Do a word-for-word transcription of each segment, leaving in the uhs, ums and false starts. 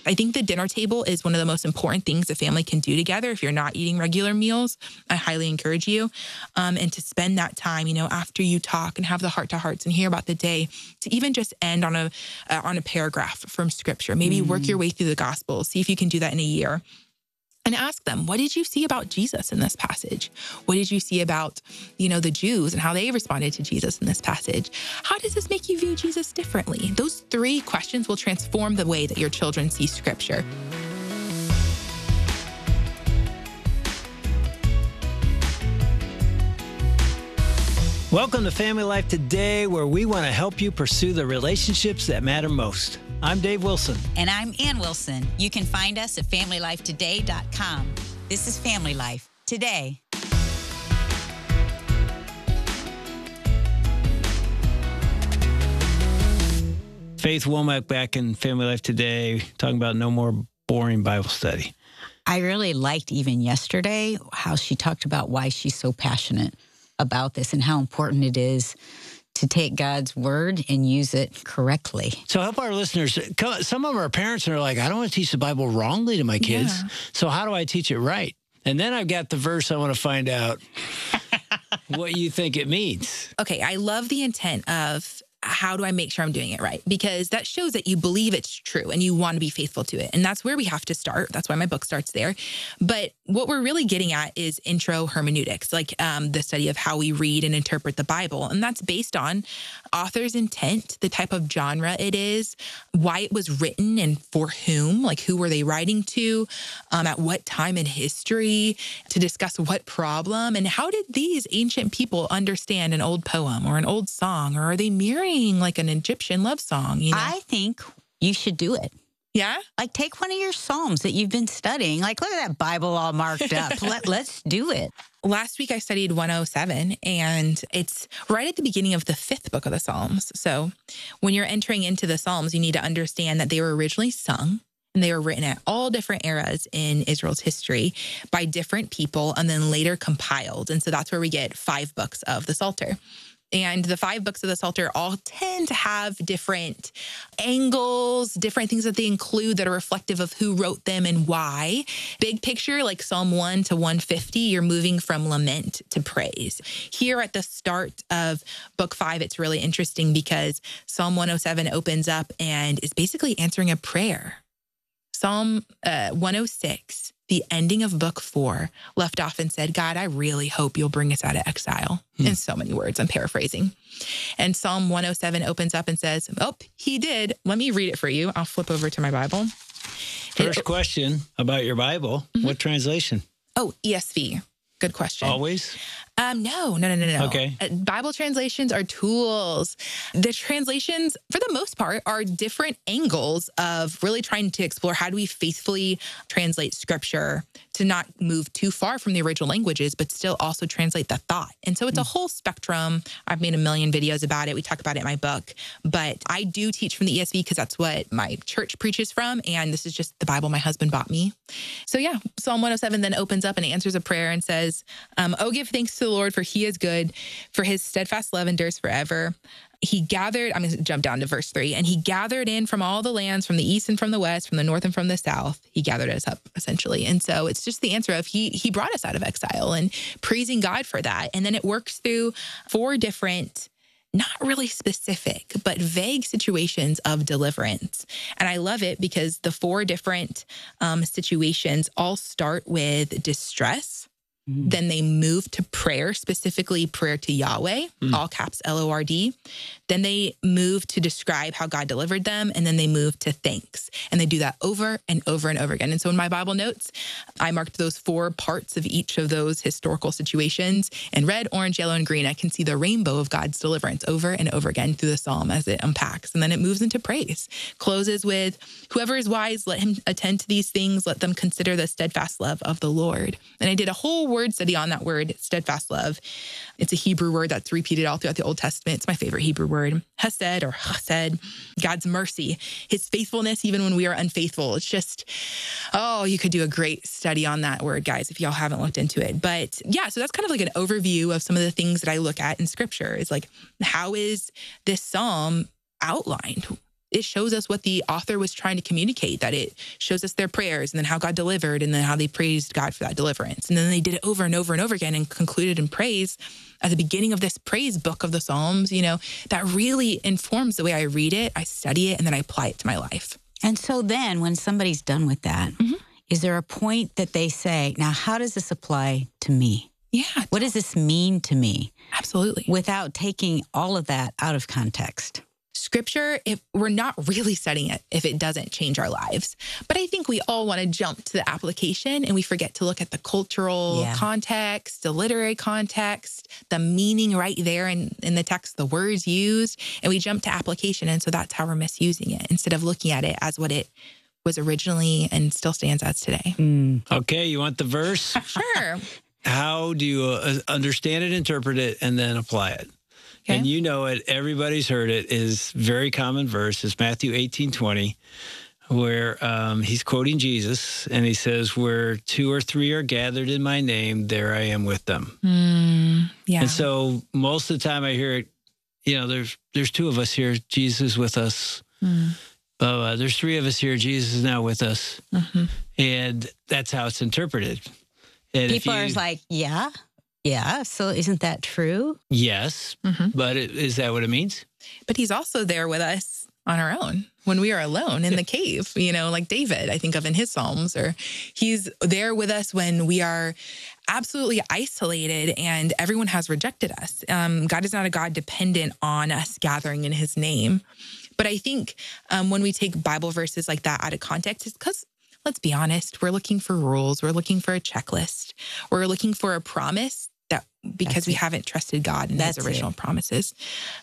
I think the dinner table is one of the most important things a family can do together. If you're not eating regular meals, I highly encourage you. Um, and to spend that time, you know, after you talk and have the heart-to-hearts and hear about the day, to even just end on a uh, on a paragraph from Scripture. Maybe mm. work your way through the Gospel. See if you can do that in a year. And ask them, what did you see about Jesus in this passage? What did you see about, you know, the Jews and how they responded to Jesus in this passage? How does this make you view Jesus differently? Those three questions will transform the way that your children see Scripture. Welcome to Family Life Today, where we want to help you pursue the relationships that matter most. I'm Dave Wilson. And I'm Ann Wilson. You can find us at family life today dot com. This is Family Life Today. Faith Womack back in Family Life Today, talking about no more boring Bible study. I really liked even yesterday how she talked about why she's so passionate about this and how important it is to take God's word and use it correctly. So help our listeners. Some of our parents are like, I don't want to teach the Bible wrongly to my kids. Yeah. So how do I teach it right? And then I've got the verse I want to find out what you think it means. Okay, I love the intent of how do I make sure I'm doing it right? Because that shows that you believe it's true and you want to be faithful to it. And that's where we have to start. That's why my book starts there. But what we're really getting at is intro hermeneutics, like um, the study of how we read and interpret the Bible. And that's based on author's intent, the type of genre it is, why it was written and for whom, like who were they writing to, um, at what time in history, to discuss what problem, and how did these ancient people understand an old poem or an old song, or are they mirroring like an Egyptian love song, you know? I think you should do it. Yeah? Like take one of your Psalms that you've been studying. Like, look at that Bible all marked up. Let, let's do it. Last week I studied one oh seven, and it's right at the beginning of the fifth book of the Psalms. So when you're entering into the Psalms, you need to understand that they were originally sung, and they were written at all different eras in Israel's history by different people and then later compiled. And so that's where we get five books of the Psalter. And the five books of the Psalter all tend to have different angles, different things that they include that are reflective of who wrote them and why. Big picture, like Psalm one to one fifty, you're moving from lament to praise. Here at the start of book five, it's really interesting because Psalm one oh seven opens up and is basically answering a prayer. Psalm uh, one oh six, the ending of book four, left off and said, God, I really hope you'll bring us out of exile. Hmm. In so many words, I'm paraphrasing. And Psalm one oh seven opens up and says, oh, he did. Let me read it for you. I'll flip over to my Bible. First it, question about your Bible. Mm-hmm. What translation? Oh, E S V. Good question. Always? Um, no, no, no, no, no. Okay. Uh, Bible translations are tools. The translations, for the most part, are different angles of really trying to explore how do we faithfully translate Scripture to not move too far from the original languages, but still also translate the thought. And so it's mm. a whole spectrum. I've made a million videos about it. We talk about it in my book. But I do teach from the E S V because that's what my church preaches from. And this is just the Bible my husband bought me. So yeah, Psalm one oh seven then opens up and answers a prayer and says, um, oh, give thanks to the Lord, for he is good, for his steadfast love endures forever. He gathered, I'm going to jump down to verse three, and he gathered in from all the lands, from the east and from the west, from the north and from the south. He gathered us up, essentially. And so it's just the answer of he he brought us out of exile and praising God for that. And then it works through four different, not really specific, but vague situations of deliverance. And I love it because the four different um, situations all start with distress. Mm. Then they move to prayer, specifically prayer to Yahweh, mm. all caps L O R D. Then they move to describe how God delivered them, and then they move to thanks. And they do that over and over and over again. And so in my Bible notes, I marked those four parts of each of those historical situations in red, orange, yellow, and green. I can see the rainbow of God's deliverance over and over again through the psalm as it unpacks. And then it moves into praise. Closes with, whoever is wise, let him attend to these things. Let them consider the steadfast love of the Lord. And I did a whole word study on that word, steadfast love. It's a Hebrew word that's repeated all throughout the Old Testament. It's my favorite Hebrew word. Hesed or chesed, God's mercy, his faithfulness, even when we are unfaithful. It's just, oh, you could do a great study on that word, guys, if y'all haven't looked into it. But yeah, so that's kind of like an overview of some of the things that I look at in Scripture. It's like, how is this psalm outlined? it shows us what the author was trying to communicate, that it shows us their prayers and then how God delivered and then how they praised God for that deliverance. And then they did it over and over and over again and concluded in praise at the beginning of this praise book of the Psalms. You know, that really informs the way I read it, I study it, and then I apply it to my life. And so then when somebody's done with that, mm-hmm. is there a point that they say, now, how does this apply to me? Yeah. What does this mean to me? Absolutely. Without taking all of that out of context. Scripture, if we're not really studying it, if it doesn't change our lives. But I think we all want to jump to the application and we forget to look at the cultural yeah. context, the literary context, the meaning right there in, in the text, the words used, and we jump to application. And so that's how we're misusing it instead of looking at it as what it was originally and still stands as today. Mm. Okay, you want the verse? Sure. How do you uh, understand it, interpret it, and then apply it? Okay. And you know it, everybody's heard it, is very common verse. It's Matthew eighteen twenty, where um, he's quoting Jesus, and he says, where two or three are gathered in my name, there I am with them. Mm, yeah. And so most of the time I hear it, you know, there's there's two of us here, Jesus is with us. Mm. Uh, there's three of us here, Jesus is now with us. Mm-hmm. And that's how it's interpreted. And people you, are like, yeah. Yeah, so isn't that true? Yes, mm-hmm. but it, is that what it means? But he's also there with us on our own when we are alone in the cave, you know, like David, I think of in his Psalms, or he's there with us when we are absolutely isolated and everyone has rejected us. Um, God is not a God dependent on us gathering in his name. But I think um, when we take Bible verses like that out of context, it's because, let's be honest, we're looking for rules. We're looking for a checklist. We're looking for a promise that because That's we it. haven't trusted God in That's his original it. promises.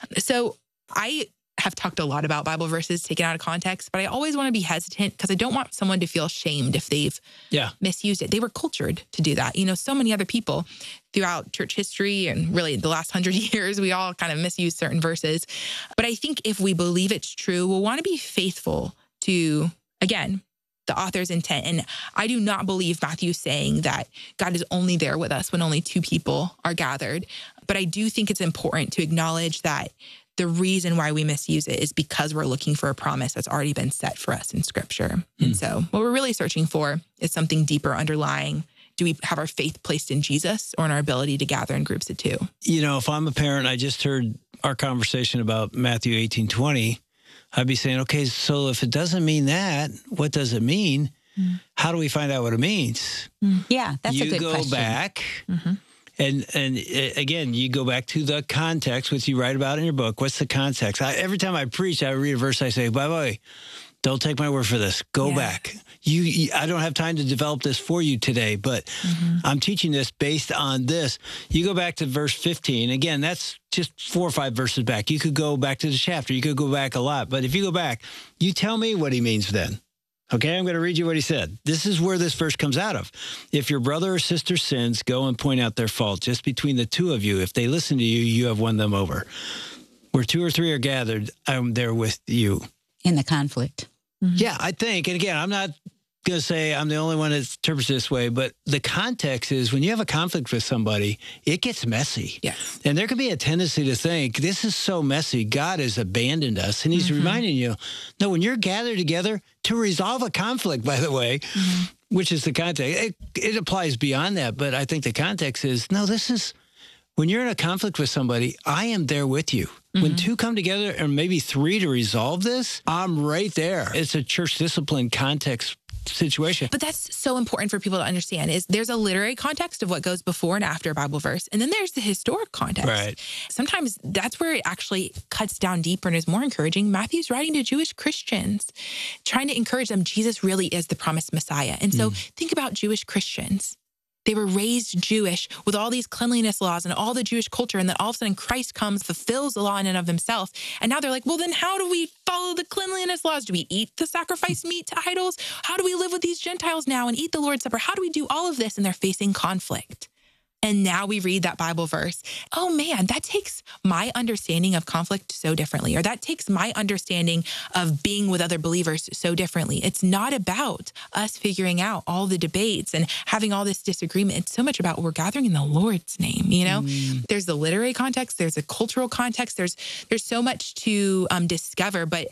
So I have talked a lot about Bible verses taken out of context, but I always want to be hesitant because I don't want someone to feel shamed if they've yeah. misused it. They were cultured to do that. You know, so many other people throughout church history and really the last hundred years, we all kind of misuse certain verses. But I think if we believe it's true, we'll want to be faithful to, again, the author's intent. And I do not believe Matthew's saying that God is only there with us when only two people are gathered. But I do think it's important to acknowledge that the reason why we misuse it is because we're looking for a promise that's already been set for us in Scripture. Mm. And so what we're really searching for is something deeper underlying. Do we have our faith placed in Jesus or in our ability to gather in groups of two? You know, if I'm a parent, I just heard our conversation about Matthew eighteen twenty. I'd be saying, okay, so if it doesn't mean that, what does it mean? Mm. How do we find out what it means? Mm. Yeah, that's you a good go question. back, mm-hmm. and and uh, again, you go back to the context, which you write about in your book. What's the context? I, every time I preach, I read a verse, I say, by the way, don't take my word for this. Go yeah. back. You, you, I don't have time to develop this for you today, but mm-hmm. I'm teaching this based on this. You go back to verse fifteen. Again, that's just four or five verses back. You could go back to the chapter. You could go back a lot. But if you go back, you tell me what he means then. Okay, I'm going to read you what he said. This is where this verse comes out of. If your brother or sister sins, go and point out their fault. Just between the two of you, if they listen to you, you have won them over. Where two or three are gathered, I'm there with you. In the conflict. Mm-hmm. Yeah, I think, and again, I'm not going to say I'm the only one that interprets this way, but the context is when you have a conflict with somebody, it gets messy. Yeah. And there can be a tendency to think, this is so messy, God has abandoned us. And he's mm-hmm. reminding you, no, when you're gathered together to resolve a conflict, by the way, mm-hmm. which is the context, it, it applies beyond that. But I think the context is, no, this is, when you're in a conflict with somebody, I am there with you. Mm-hmm. When two come together or maybe three to resolve this, I'm right there. It's a church discipline context situation. But that's so important for people to understand is there's a literary context of what goes before and after a Bible verse. And then there's the historic context. Right. Sometimes that's where it actually cuts down deeper and is more encouraging. Matthew's writing to Jewish Christians, trying to encourage them, Jesus really is the promised Messiah. And so mm. think about Jewish Christians. They were raised Jewish with all these cleanliness laws and all the Jewish culture. And then all of a sudden Christ comes, fulfills the law in and of himself. And now they're like, well, then how do we follow the cleanliness laws? Do we eat the sacrificed meat to idols? How do we live with these Gentiles now and eat the Lord's Supper? How do we do all of this? And they're facing conflict. And now we read that Bible verse. Oh man, that takes my understanding of conflict so differently, or that takes my understanding of being with other believers so differently. It's not about us figuring out all the debates and having all this disagreement. It's so much about we're gathering in the Lord's name, you know? Mm. There's the literary context, there's a cultural context, there's there's so much to um, discover, but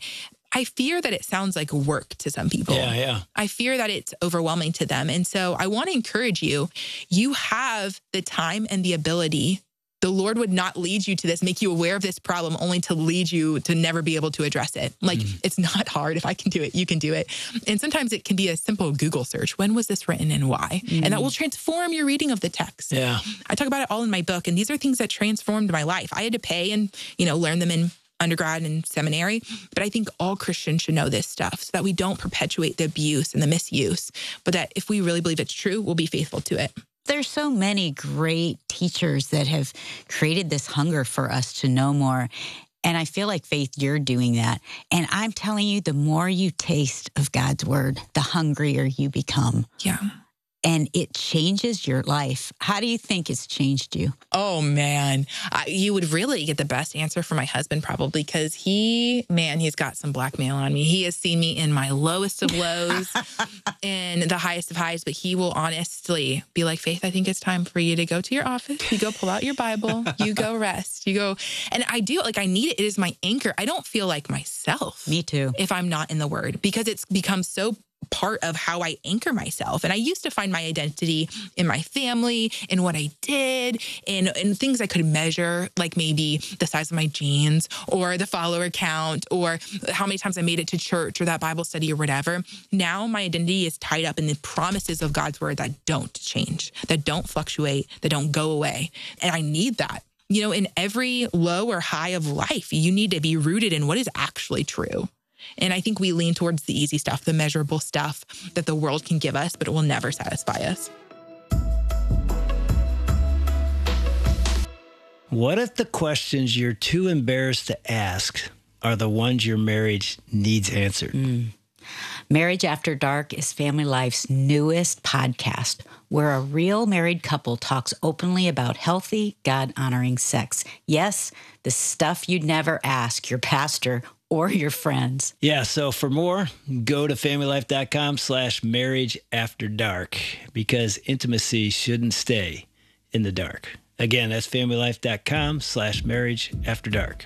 I fear that it sounds like work to some people. Yeah, yeah. I fear that it's overwhelming to them. And so I want to encourage you, you have the time and the ability. The Lord would not lead you to this, make you aware of this problem, only to lead you to never be able to address it. Like, mm. it's not hard. If I can do it, you can do it. And sometimes it can be a simple Google search. When was this written and why? Mm. And that will transform your reading of the text. Yeah. I talk about it all in my book. And these are things that transformed my life. I had to pay and, you know, learn them in undergrad and seminary. But I think all Christians should know this stuff so that we don't perpetuate the abuse and the misuse, but that if we really believe it's true, we'll be faithful to it. There's so many great teachers that have created this hunger for us to know more. And I feel like, Faith, you're doing that. And I'm telling you, the more you taste of God's word, the hungrier you become. Yeah. And it changes your life. How do you think it's changed you? Oh, man. Uh, you would really get the best answer from my husband, probably, because he, man, he's got some blackmail on me. He has seen me in my lowest of lows and the highest of highs, but he will honestly be like, Faith, I think it's time for you to go to your office. You go pull out your Bible. You go rest. You go. And I do, like, I need it. It is my anchor. I don't feel like myself. Me too. If I'm not in the word, because it's become so part of how I anchor myself. And I used to find my identity in my family, in what I did, in, in things I could measure, like maybe the size of my jeans or the follower count or how many times I made it to church or that Bible study or whatever. Now my identity is tied up in the promises of God's word that don't change, that don't fluctuate, that don't go away. And I need that. You know, in every low or high of life, you need to be rooted in what is actually true. And I think we lean towards the easy stuff, the measurable stuff that the world can give us, but it will never satisfy us. What if the questions you're too embarrassed to ask are the ones your marriage needs answered? Mm. Marriage After Dark is Family Life's newest podcast, where a real married couple talks openly about healthy, God-honoring sex. Yes, the stuff you'd never ask your pastor or your friends. Yeah, so for more, go to familylife.com slash marriage after dark, because intimacy shouldn't stay in the dark. Again, that's familylife.com slash marriage after dark.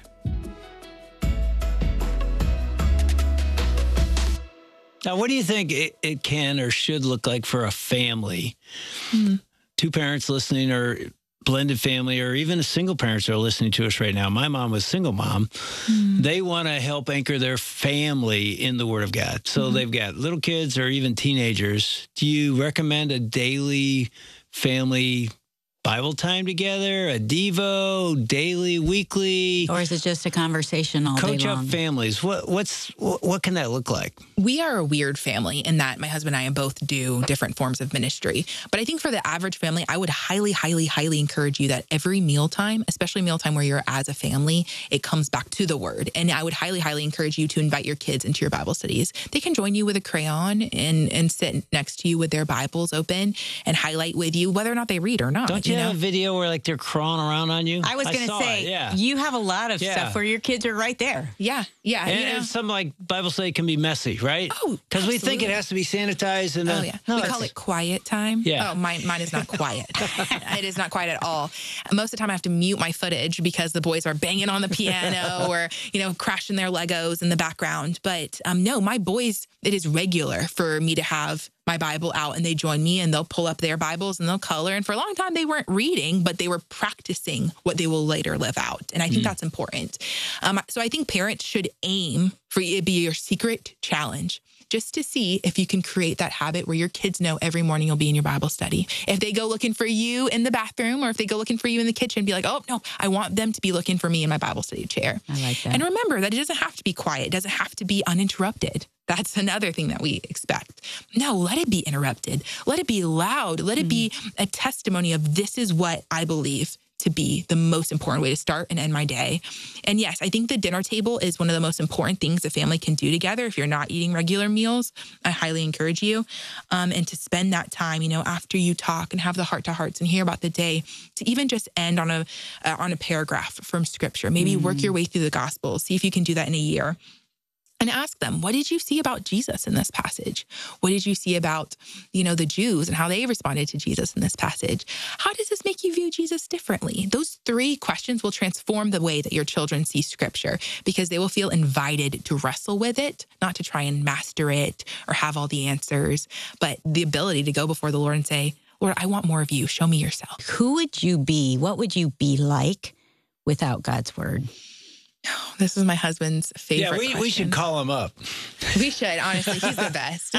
Now, what do you think it, it can or should look like for a family? Mm-hmm. Two parents listening, or blended family, or even single parents are listening to us right now. My mom was a single mom. Mm-hmm. They want to help anchor their family in the Word of God. So mm-hmm. they've got little kids or even teenagers. Do you recommend a daily family Bible time together, a Devo, daily, weekly? Or is it just a conversation all Coach day long? Up families. What what's what, what can that look like? We are a weird family in that my husband and I both do different forms of ministry. But I think for the average family, I would highly, highly, highly encourage you that every mealtime, especially mealtime where you're as a family, it comes back to the Word. And I would highly, highly encourage you to invite your kids into your Bible studies. They can join you with a crayon and, and sit next to you with their Bibles open and highlight with you, whether or not they read or not. Don't you, you have know? a video where like they're crawling around on you? I was going to say, it, yeah. you have a lot of yeah. stuff where your kids are right there. Yeah, yeah. And, you know? and some like Bible study can be messy, right? Oh, because we think it has to be sanitized. And oh uh, yeah, no, we call it quiet time. Yeah. Oh, mine, mine is not quiet. It is not quiet at all. Most of the time, I have to mute my footage because the boys are banging on the piano or you know crashing their Legos in the background. But um, no, my boys, it is regular for me to have my Bible out and they join me and they'll pull up their Bibles and they'll color. And for a long time, they weren't reading, but they were practicing what they will later live out. And I think mm. that's important. Um, so I think parents should aim for it to be your secret challenge, just to see if you can create that habit where your kids know every morning you'll be in your Bible study. If they go looking for you in the bathroom or if they go looking for you in the kitchen, be like, oh, no, I want them to be looking for me in my Bible study chair. I like that. And remember that it doesn't have to be quiet. It doesn't have to be uninterrupted. That's another thing that we expect. No, let it be interrupted. Let it be loud. Let it mm. be a testimony of this is what I believe to be the most important way to start and end my day. And yes, I think the dinner table is one of the most important things a family can do together. If you're not eating regular meals, I highly encourage you. Um, and to spend that time, you know, after you talk and have the heart-to-hearts and hear about the day, to even just end on a uh, on a paragraph from Scripture. Maybe mm. work your way through the Gospels. See if you can do that in a year. And ask them, what did you see about Jesus in this passage? What did you see about, you know, the Jews and how they responded to Jesus in this passage? How does this make you view Jesus differently? Those three questions will transform the way that your children see Scripture, because they will feel invited to wrestle with it, not to try and master it or have all the answers, but the ability to go before the Lord and say, Lord, I want more of you. Show me yourself. Who would you be? What would you be like without God's word? This is my husband's favorite Yeah, we, question. we should call him up. We should, honestly. He's the best.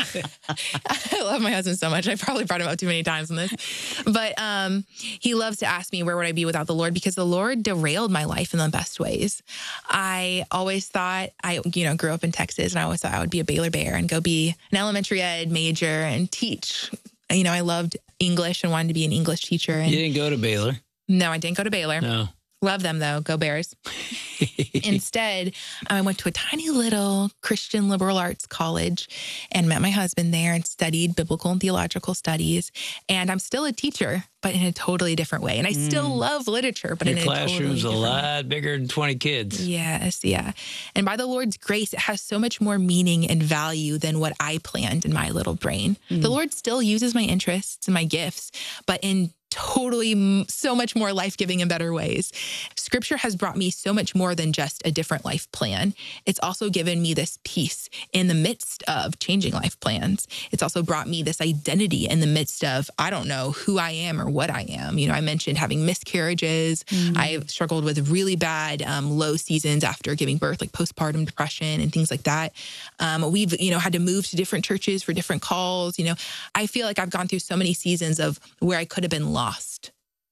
I love my husband so much. I probably brought him up too many times on this. But um, he loves to ask me, where would I be without the Lord? Because the Lord derailed my life in the best ways. I always thought, I you know, grew up in Texas, and I always thought I would be a Baylor Bear and go be an elementary ed major and teach. You know, I loved English and wanted to be an English teacher. And You didn't go to Baylor. no, I didn't go to Baylor. No. Love them, though. Go Bears. Instead, I went to a tiny little Christian liberal arts college and met my husband there and studied biblical and theological studies. And I'm still a teacher, but in a totally different way. And I still Mm. love literature, but Your in a totally classroom's a different way. lot bigger than twenty kids. Yes, yeah. And by the Lord's grace, it has so much more meaning and value than what I planned in my little brain. The Lord still uses my interests and my gifts, but in totally m- so much more life-giving and better ways. Scripture has brought me so much more than just a different life plan. It's also given me this peace in the midst of changing life plans. It's also brought me this identity in the midst of, I don't know who I am or what I am. You know, I mentioned having miscarriages. Mm. I've struggled with really bad um, low seasons after giving birth, like postpartum depression and things like that. Um, we've, you know, had to move to different churches for different calls. You know, I feel like I've gone through so many seasons of where I could have been lost,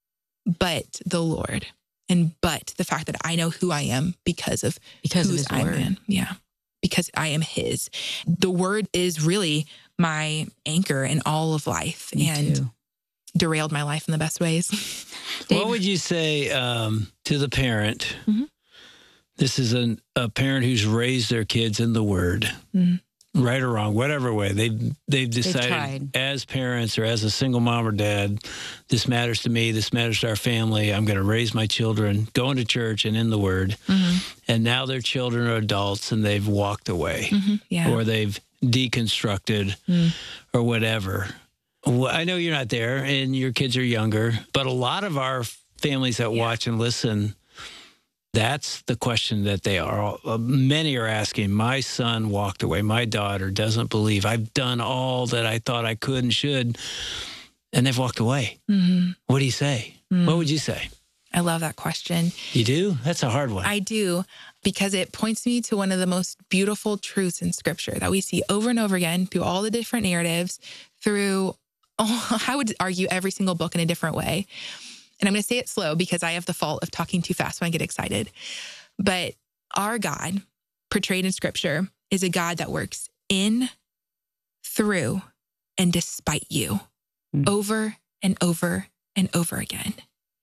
but the Lord, and but the fact that I know who I am because of Because of whose his I'm word. in. Yeah, because I am His. The Word is really my anchor in all of life, Me and too. derailed my life in the best ways. What would you say um, to the parent? Mhm. This is an, a parent who's raised their kids in the Word, Mhm. right or wrong, whatever way. They've, they've decided tried. as parents or as a single mom or dad, this matters to me, this matters to our family. I'm going to raise my children going to church and in the Word. Mhm. And now their children are adults and they've walked away Mhm. Yeah. or they've deconstructed Mm. or whatever. Well, I know you're not there and your kids are younger, but a lot of our families that Yeah. watch and listen, that's the question that they are. Uh, many are asking. My son walked away. My daughter doesn't believe. I've done all that I thought I could and should, and they've walked away. Mhm. What do you say? Mm. What would you say? I love that question. You do? That's a hard one. I do, because it points me to one of the most beautiful truths in Scripture that we see over and over again through all the different narratives, through, oh, I would argue, every single book in a different way. And I'm going to say it slow because I have the fault of talking too fast when I get excited. But our God, portrayed in Scripture, is a God that works in, through, and despite you Mm. over and over and over again.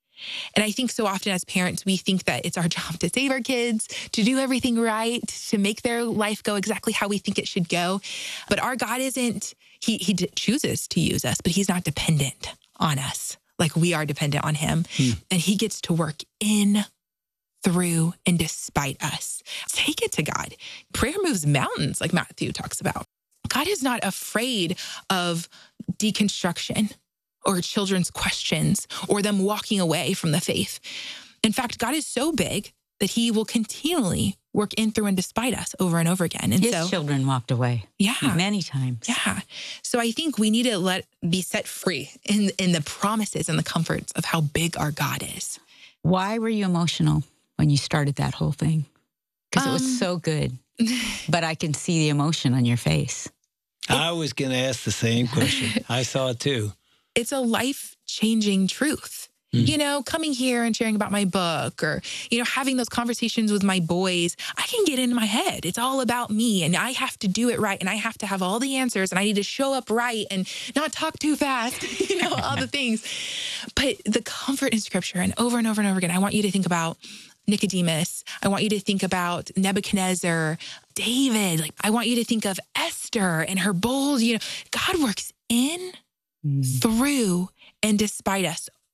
And I think so often as parents, we think that it's our job to save our kids, to do everything right, to make their life go exactly how we think it should go. But our God isn't, he, he d- chooses to use us, but he's not dependent on us like we are dependent on him. Hmm. And he gets to work in, through, and despite us. Take it to God. Prayer moves mountains, like Matthew talks about. God is not afraid of deconstruction or children's questions or them walking away from the faith. In fact, God is so big that he will continually work in, through, and despite us over and over again. And His so, children walked away yeah, many times. yeah. So I think we need to let be set free in, in the promises and the comforts of how big our God is. Why were you emotional when you started that whole thing? Because it Um, was so good, but I can see the emotion on your face. I was going to ask the same question. I saw it too. It's a life-changing truth. Mm. You know, coming here and sharing about my book, or, you know, having those conversations with my boys, I can get in my head. It's all about me, and I have to do it right, and I have to have all the answers, and I need to show up right and not talk too fast, you know, all the things. But the comfort in Scripture, and over and over and over again, I want you to think about Nicodemus. I want you to think about Nebuchadnezzar, David. Like, I want you to think of Esther and her bold, you know, God works in, Mm. through, and despite us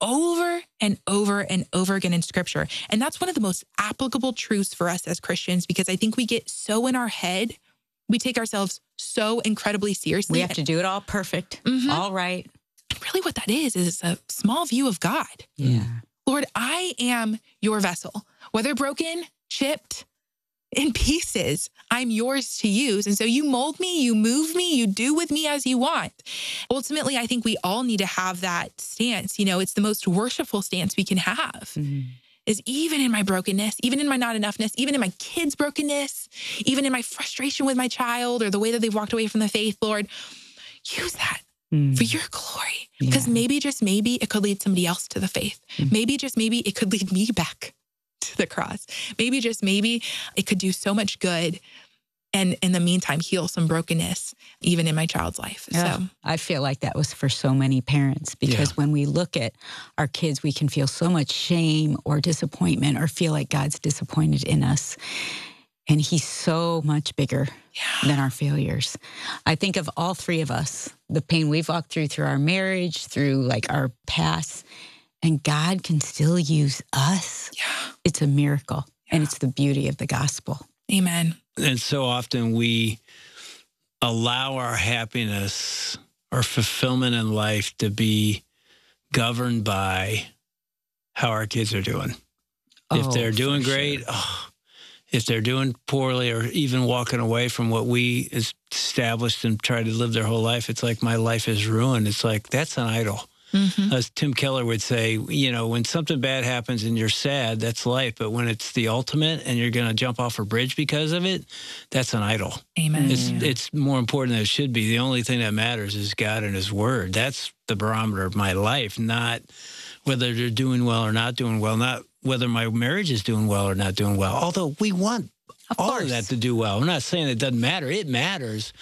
over and over and over again in scripture. And that's one of the most applicable truths for us as Christians, because I think we get so in our head, we take ourselves so incredibly seriously. We have to do it all perfect, Mhm. all right. Really what that is, is a small view of God. Yeah. Lord, I am your vessel, whether broken, chipped, in pieces, I'm yours to use. And so you mold me, you move me, you do with me as you want. Ultimately, I think we all need to have that stance. You know, it's the most worshipful stance we can have. Mhm. Is even in my brokenness, even in my not enoughness, even in my kids' brokenness, even in my frustration with my child or the way that they've walked away from the faith, Lord, use that Mm. for your glory. Because Yeah. maybe, just maybe, it could lead somebody else to the faith. Mm. Maybe, just maybe, it could lead me back to the cross. Maybe, just maybe, it could do so much good. And in the meantime, heal some brokenness, even in my child's life. Yeah. So I feel like that was for so many parents, because Yeah. when we look at our kids, we can feel so much shame or disappointment, or feel like God's disappointed in us. And he's so much bigger yeah, than our failures. I think of all three of us, the pain we've walked through, through our marriage, through like our past, and God can still use us. yeah, It's a miracle. And it's the beauty of the gospel. amen. And so often we allow our happiness or fulfillment in life to be governed by how our kids are doing. If Oh, they're for doing sure. great, oh, if they're doing poorly, or even walking away from what we established and tried to live their whole life, it's like my life is ruined. It's like, that's an idol. Mm-hmm. As Tim Keller would say, you know, when something bad happens and you're sad, that's life. But when it's the ultimate and you're going to jump off a bridge because of it, that's an idol. Amen. It's Yeah. it's more important than it should be. The only thing that matters is God and his word. That's the barometer of my life, not whether they're doing well or not doing well, not whether my marriage is doing well or not doing well. Although we want Of all course. of that to do well. I'm not saying it doesn't matter. It matters.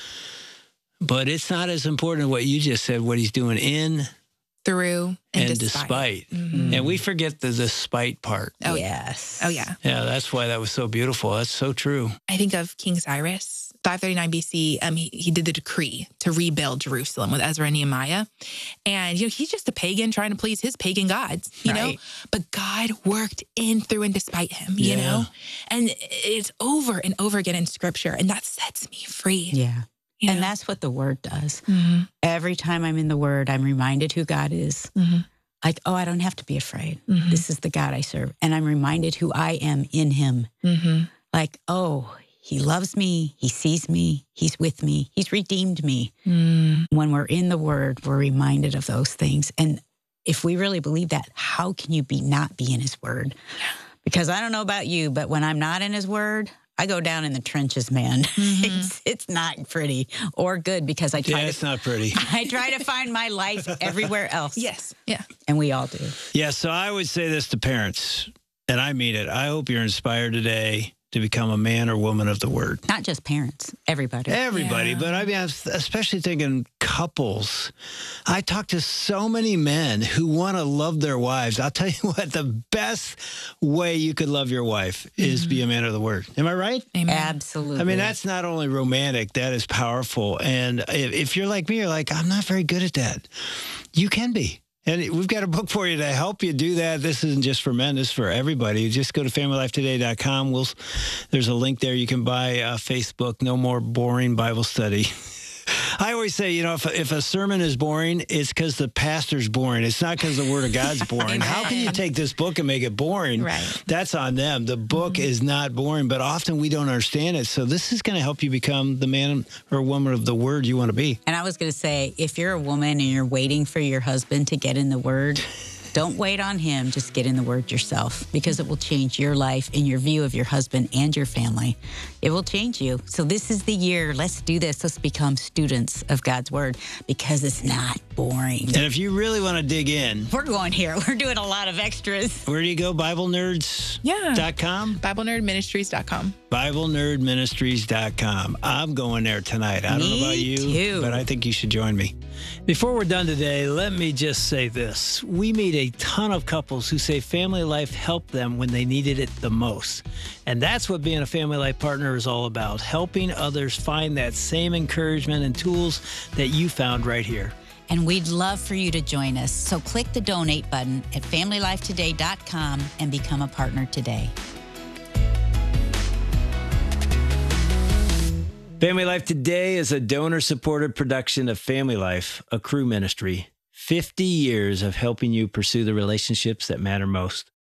But it's not as important what you just said, what he's doing in Through and, and despite. despite. Mhm. And we forget the despite part. Oh, yes. Oh, yeah. Yeah, that's why that was so beautiful. That's so true. I think of King Cyrus, five thirty-nine B C. Um, he, he did the decree to rebuild Jerusalem with Ezra and Nehemiah. And, you know, he's just a pagan trying to please his pagan gods, you know? Right. But God worked in, through, and despite him, you Yeah. know? And it's over and over again in scripture. And that sets me free. Yeah. you And know? that's what the word does. Mhm. Every time I'm in the word, I'm reminded who God is. Mhm. Like, oh, I don't have to be afraid. Mhm. This is the God I serve. And I'm reminded who I am in him. Mhm. Like, oh, he loves me. He sees me. He's with me. He's redeemed me. Mm. When we're in the word, we're reminded of those things. And if we really believe that, how can you be not be in his word? Because I don't know about you, but when I'm not in his word, I go down in the trenches, man. Mhm. It's it's not pretty or good, because I Yeah, try it's to not pretty. I try to find my life everywhere else. Yes. Yeah. And we all do. Yeah, so I would say this to parents, and I mean it. I hope you're inspired today to become a man or woman of the word. Not just parents, everybody. Everybody, Yeah. but I mean, I'm especially thinking couples. I talk to so many men who want to love their wives. I'll tell you what, the best way you could love your wife is be a man of the word. Am I right? Amen. Absolutely. I mean, that's not only romantic, that is powerful. And if, if you're like me, you're like, I'm not very good at that. You can be. And we've got a book for you to help you do that. This isn't just for men, this is for everybody. Just go to family life today dot com. We'll, there's a link there. You can buy uh, Facebook, No More Boring Bible Study. I always say, you know, if, if a sermon is boring, it's because the pastor's boring. It's not because the word of God's boring. How can you Amen. take this book and make it boring? Right. That's on them. The book Mm-hmm. is not boring, but often we don't understand it. So this is going to help you become the man or woman of the word you want to be. And I was going to say, if you're a woman and you're waiting for your husband to get in the word, don't wait on him. Just get in the word yourself, because it will change your life and your view of your husband and your family. It will change you. So this is the year. Let's do this. Let's become students of God's word, because it's not boring. And if you really want to dig in, We're going here. We're doing a lot of extras. where do you go? Bible nerds Yeah. dot com? Bible Nerd Ministries dot com. Bible Nerd Ministries dot com. I'm going there tonight. I don't know Me about you, too. but I think you should join me. Before we're done today, let me just say this. We meet a ton of couples who say family life helped them when they needed it the most. And that's what being a family life partner is all about, helping others find that same encouragement and tools that you found right here. And we'd love for you to join us. So click the donate button at family life today dot com and become a partner today. Family Life Today is a donor-supported production of Family Life, a Cru ministry. fifty years of helping you pursue the relationships that matter most.